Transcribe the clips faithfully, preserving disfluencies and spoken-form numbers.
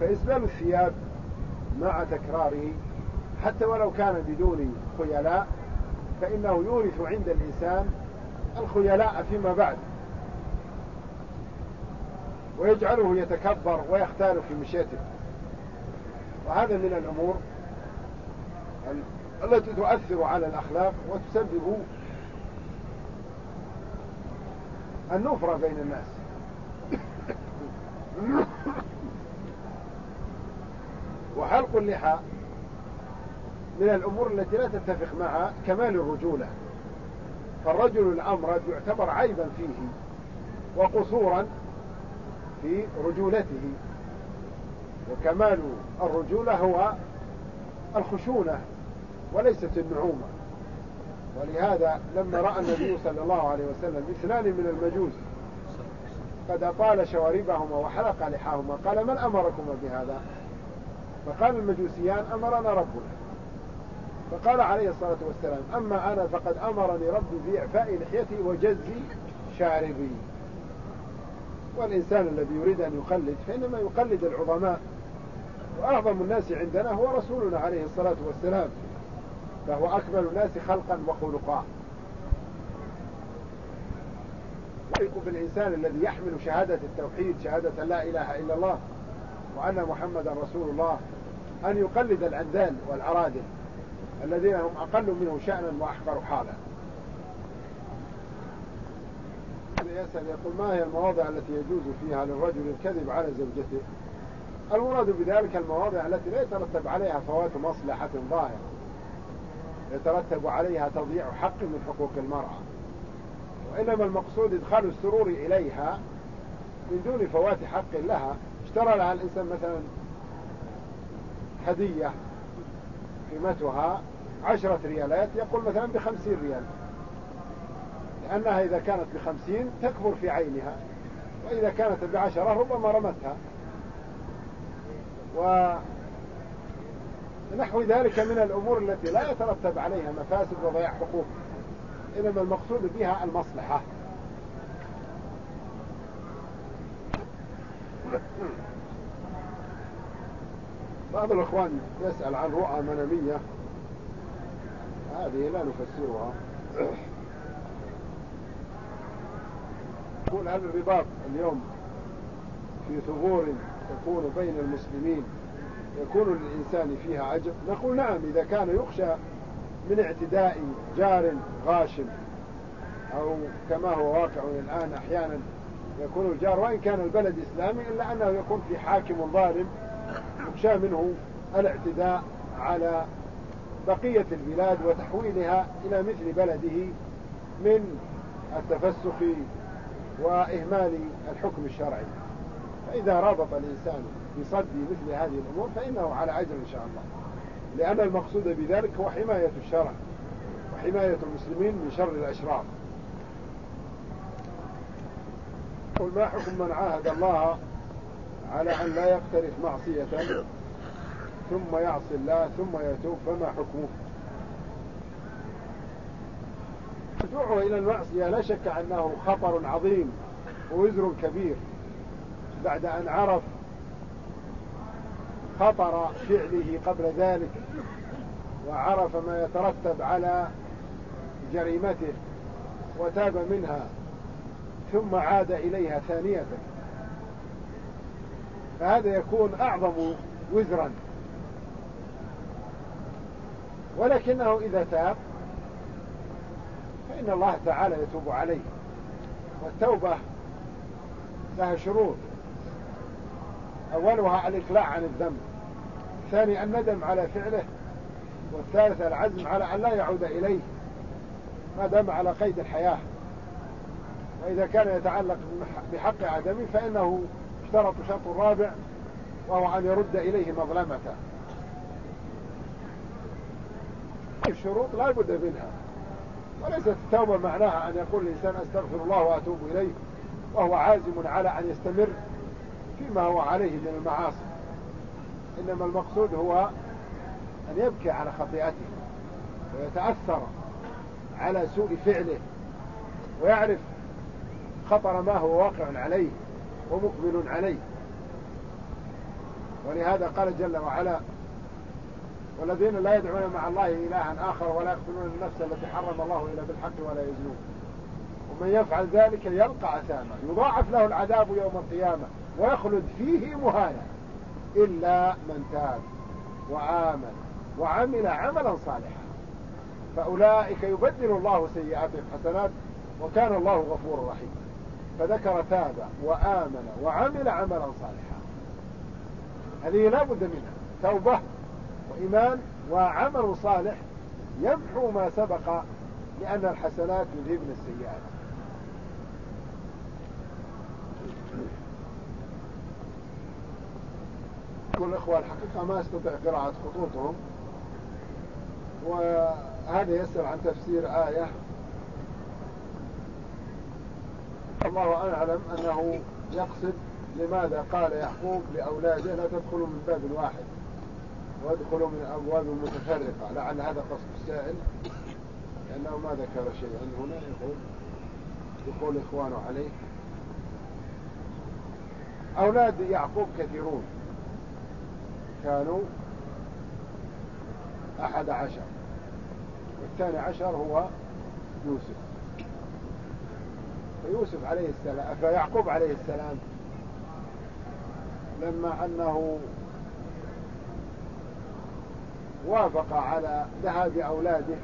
فإسبال الثياب مع تكراره حتى ولو كان بدون خيلاء فإنه يورث عند الإنسان الخيلاء فيما بعد، ويجعله يتكبر ويختال في مشيته. وهذا من الأمور التي تؤثر على الأخلاق وتسبب النفرة بين الناس. وحلق اللحى من الأمور التي لا تتفق مع كمال الرجولة، فالرجل الأمرد يعتبر عيبا فيه وقصورا في رجولته، وكمال الرجولة هو الخشونة وليست النعومة. ولهذا لما رأى النبي صلى الله عليه وسلم اثنان من المجوس قد أطال شواربهما وحلق لحاهما قال: من أمركما بهذا؟ فقال المجوسيان: أمرنا ربنا. فقال عليه الصلاة والسلام: أما أنا فقد أمرني ربي بإعفاء لحيتي وجز شاربي. والإنسان الذي يريد أن يقلد فإنما يقلد العظماء، وأعظم الناس عندنا هو رسولنا عليه الصلاة والسلام، فهو أكمل الناس خلقا وخلقا. ويقول بالإنسان الذي يحمل شهادة التوحيد، شهادة لا إله إلا الله وأن محمدا رسول الله، أن يقلد العندال والعرادل الذين هم أقل منه شأنا وأحقر حالا. يسأل يقول: ما هي المواضع التي يجوز فيها للرجل الكذب على زوجته؟ المراد بذلك المواضع التي لا يترتب عليها فوات مصلحة ظاهرة، يترتب عليها تضييع حق من حقوق المرأة، وإنما المقصود إدخال السرور إليها من دون فوات حق لها. اشترى لها الإنسان مثلا هدية قيمتها عشرة ريالات، يقول مثلا بخمسين ريال، لأنها إذا كانت بخمسين تكبر في عينها، وإذا كانت بعشرة ربما رمتها، ونحو ذلك من الأمور التي لا يترتب عليها مفاسد وضياع حقوق، إنما المقصود بها المصلحة. بعض الأخوان يسأل عن رؤى منامية، هذه لا نفسرها. يقول: هل الرباط اليوم في ثغور تكون بين المسلمين يكون للإنسان فيها أجر؟ نقول: نعم، إذا كان يخشى من اعتداء جار غاشم، أو كما هو واقع الآن أحيانا يكون الجار وإن كان البلد إسلامي إلا أنه يكون في حاكم ظالم يخشى منه الاعتداء على بقية البلاد وتحويلها إلى مثل بلده من التفسخ وإهمال الحكم الشرعي. فإذا رابط الإنسان بصد مثل هذه الأمور فإنه على أجر إن شاء الله، لأن المقصود بذلك هو حماية الشرع وحماية المسلمين من شر الأشرار. قل: ما حكم من عاهد الله على أن لا يقترف معصية ثم يعصي الله ثم يتوب، فما حكمه؟ رجوعه إلى المعصية لا شك أنه خطر عظيم ووزر كبير، بعد أن عرف خطر فعله قبل ذلك وعرف ما يترتب على جريمته وتاب منها ثم عاد إليها ثانية، فهذا يكون أعظم وزرا. ولكنه إذا تاب فإن الله تعالى يتوب عليه، والتوبة لها شروط: أولها الإقلاع عن الذنب، الثاني الندم على فعله، والثالث العزم على أن لا يعود إليه ما دام على قيد الحياة. وإذا كان يتعلق بحق آدم فإنه اشترط شرط الرابع وهو أن يرد إليه مظلمته. الشروط لا بد منها، وليست التوبة معناها أن يقول الإنسان أستغفر الله وأتوب إليه وهو عازم على أن يستمر فيما هو عليه من المعاصي، إنما المقصود هو أن يبكي على خطيئته ويتأثر على سوء فعله ويعرف خطر ما هو واقع عليه ومقبل عليه. ولهذا قال جل وعلا: والذين لا يدعون مع الله إلها آخر ولا يقتلون النفس التي حرم الله إلا بالحق ولا يزنون ومن يفعل ذلك يلقى أثاما يضاعف له العذاب يوم القيامة ويخلد فيه مهانا إلا من تاب وآمن وعمل عملا صالحا فأولئك يبدل الله سيئاتهم حسنات وكان الله غفورا رحيما. فذكر تاب وآمن وعمل عملا صالحا، هذه لا بد منها، توبة وإيمان وعمل صالح يمحو ما سبق، لأن الحسنات يذهبن السيئات. يقول الإخوة الحقيقة ما استطيع قراءة خطوطهم، وهذا يسأل عن تفسير آية الله أعلم أنه يقصد لماذا قال يعقوب لأولاده لا تدخلوا من باب واحد وادخلوا من أبواب متفرقة، لعل هذا قصد السائل، لأنه ما ذكر شيئا هنا. يقول يقول إخوانه عليه أولاد يعقوب كثيرون، كانوا أحد عشر، والثاني عشر هو يوسف. فيوسف عليه السلام فيعقوب عليه السلام لما أنه وافق على ذهاب أولاده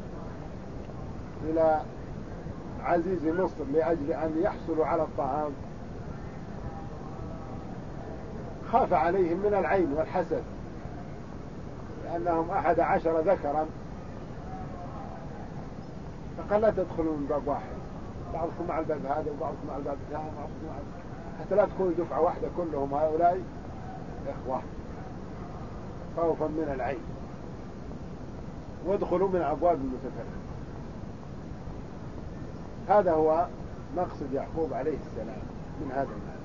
إلى عزيز مصر لأجل أن يحصلوا على الطعام، خاف عليهم من العين والحسد، لأنهم أحد عشر ذكرا، فقال لا تدخلوا من باب واحد، بعضكم مع الباب هذا وبعضكم مع الباب هذا، حتى لا تكونوا دفعة واحدة كلهم هؤلاء إخوة، خوفا من العين، وادخلوا من أبواب المتفرقة. هذا هو مقصد يعقوب عليه السلام من هذا المال،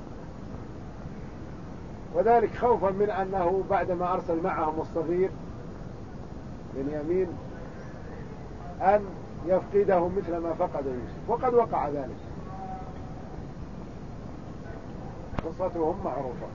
وذلك خوفا من أنه بعدما أرسل معهم الصغير بنيامين أن يفقدهم مثل ما فقد يوسف، وقد وقع ذلك، قصتهم معروفة.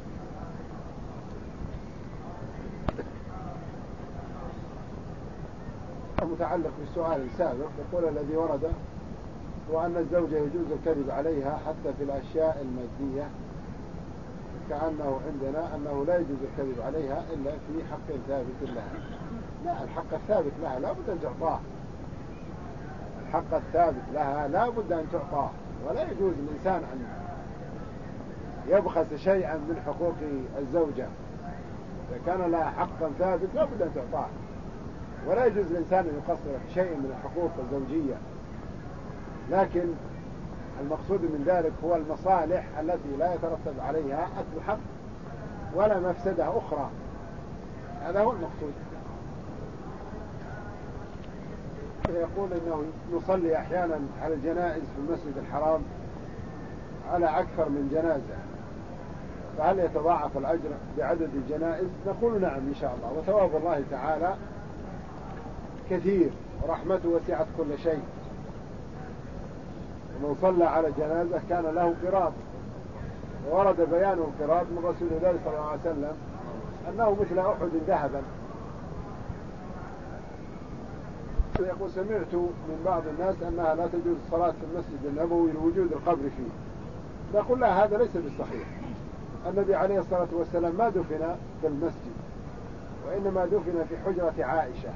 متعلق بالسؤال السابق، يقول الذي ورد وأن الزوجة يجوز الكذب عليها حتى في الأشياء المادية، كأنه عندنا أنه لا يجوز الكذب عليها إلا في حق ثابت لها. لا، الحق الثابت لها لا بد أن تعطاه، الحق الثابت لها لا بد أن تعطاه، ولا يجوز الإنسان أن يبخس شيئا من حقوق الزوجة. إذا كان لها حقا ثابت لا بد أن تعطاه، ولا يجوز الإنسان أن يقصر في شيء من الحقوق الزوجية. لكن المقصود من ذلك هو المصالح التي لا يترتب عليها أكل حق ولا مفسدة أخرى، هذا هو المقصود. يقول إنه نصلي أحيانا على الجنائز في المسجد الحرام على أكثر من جنازة، فهل يتضاعف الأجر بعدد الجنائز؟ نقول نعم إن شاء الله، وثواب الله تعالى كثير ورحمته وسعت كل شيء. ومن صلى على جنازة كان له قراط، وورد بيان القراط من رسول الله صلى الله عليه وسلم أنه مثل أحد ذهبا. يقول سمعت من بعض الناس أنها لا تجوز الصلاة في المسجد النبوي لوجود القبر فيه. نقول لا، هذا ليس بالصحيح. النبي عليه الصلاة والسلام ما دفن في المسجد، وإنما دفن في حجرة عائشة،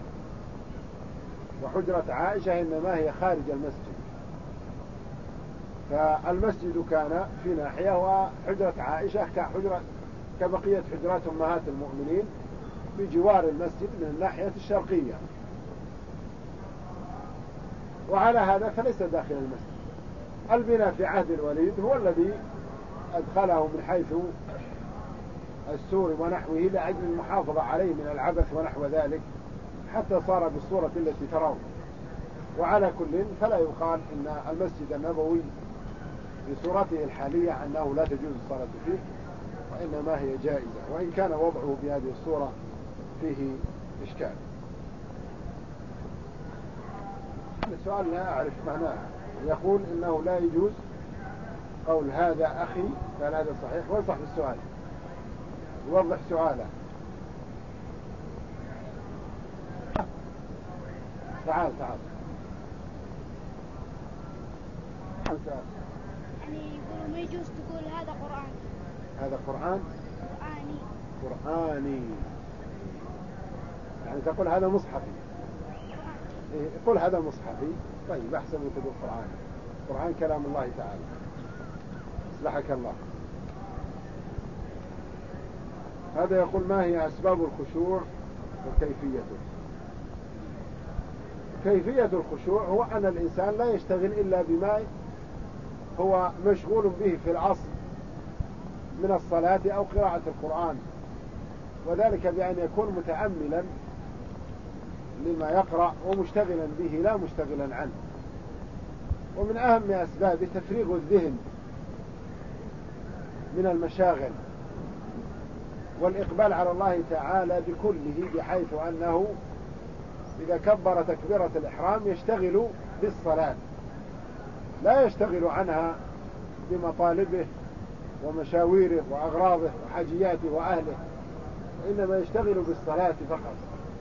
وحجرة عائشة إنما هي خارج المسجد، فالمسجد كان في ناحية وحجرة عائشة كحجرة كبقية حجرات أمهات المؤمنين بجوار المسجد من الناحية الشرقية، وعلى هذا فليس داخل المسجد. البناء في عهد الوليد هو الذي أدخله من حيث السور ونحوه لأجل المحافظة عليه من العبث ونحو ذلك، حتى صار بالصورة التي ترون. وعلى كل فلا يقال إن المسجد النبوي بصورته الحالية أنه لا تجوز الصلاة فيه، وإنما هي جائزة، وإن كان وضعه بهذه الصورة فيه إشكال. السؤال لا أعرف معناه، يقول إنه لا يجوز قول هذا أخي، فهل هذا صحيح؟ وين صح السؤال؟ يوضح سؤاله. تعال تعال يعني يقولوا ما يجوز تقول هذا قرآن. هذا قرآن؟ قرآني. قرآني يعني تقول هذا مصحفي. إيه قل هذا مصحفي. طيب أحسن من تقول قرآني. القرآن كلام الله تعالى. أصلحك الله. هذا يقول ما هي أسباب الخشوع وكيفيته؟ كيفية الخشوع هو أن الإنسان لا يشتغل إلا بما هو مشغول به في الأصل من الصلاة أو قراءة القرآن، وذلك بأن يكون متأملا لما يقرأ ومشتغلا به لا مشتغلا عنه. ومن أهم أسباب تفريغ الذهن من المشاغل والإقبال على الله تعالى بكله، بحيث أنه إذا كبر تكبيرة الإحرام يشتغل بالصلاة لا يشتغل عنها بمطالبه ومشاويره وأغراضه وحاجياته وأهله، وإنما يشتغل بالصلاة فقط.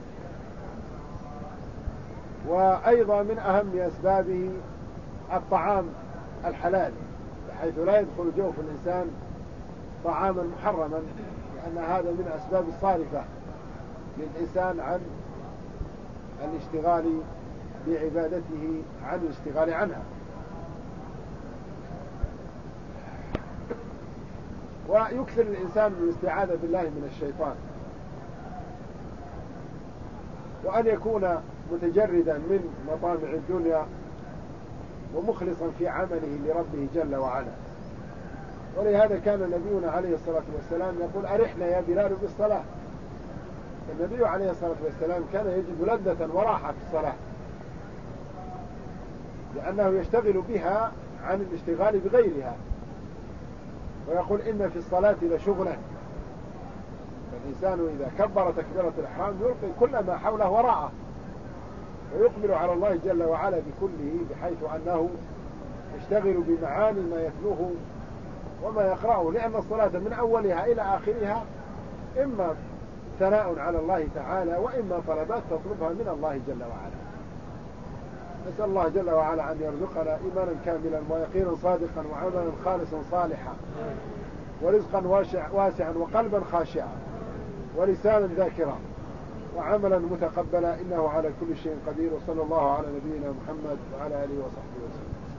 وأيضا من أهم أسبابه الطعام الحلال، بحيث لا يدخل جوف الإنسان طعاما محرما، لأن هذا من أسباب الصارفة للإنسان عن الاشتغال بعبادته عن الاشتغال عنها. ويكثر الإنسان من الاستعاذة بالله من الشيطان، وأن يكون متجردا من مطامع الدنيا ومخلصا في عمله لربه جل وعلا. ولهذا كان نبينا عليه الصلاة والسلام يقول أرحنا يا بلال بالصلاة. النبي عليه الصلاة والسلام كان يجد لذة وراحة في الصلاة، لأنه يشتغل بها عن الاشتغال بغيرها، ويقول إن في الصلاة لشغلا. فالإنسان إذا كبر تكبيرة الإحرام يلقي كل ما حوله وراءه ويقبل على الله جل وعلا بكله، بحيث أنه يشتغل بمعاني ما يتلوه وما يقرأه، لأن الصلاة من أولها إلى آخرها إما ثناء على الله تعالى وإما طلبات تطلبها من الله جل وعلا. نسأل الله جل وعلا أن يرزقنا إيمانا كاملا ويقينا صادقا وعملا خالصا صالحا ورزقا واسعا وقلبا خاشعا ولسانا ذاكرا وعملا متقبلا، إنه على كل شيء قدير. وصلى الله على نبينا محمد وعلى آله وصحبه وسلم.